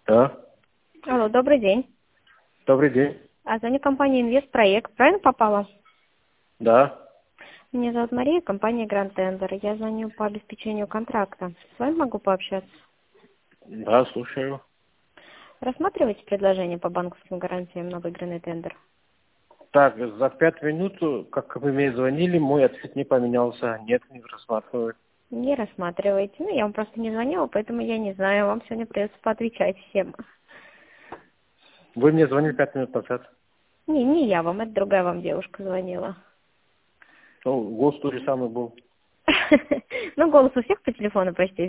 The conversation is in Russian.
Да, Алло, добрый день. добрый день. Звоню компания Инвестпроект. Правильно попала? Да, Меня зовут Мария, компания Grand Tender. Я звоню по обеспечению контракта. С вами могу пообщаться? да, слушаю. Рассматриваете предложение по банковским гарантиям на выигранный тендер? Так, за 5 минут, как вы мне звонили, мой ответ не поменялся. Нет, не рассматриваю. Не рассматриваете. Ну, я вам просто не звонила, поэтому я не знаю. Вам сегодня придется поотвечать всем. Вы мне звонили 5 минут назад. Не я вам, это другая вам девушка звонила. Ну, голос тот же самый был. Ну, голос у всех по телефону почти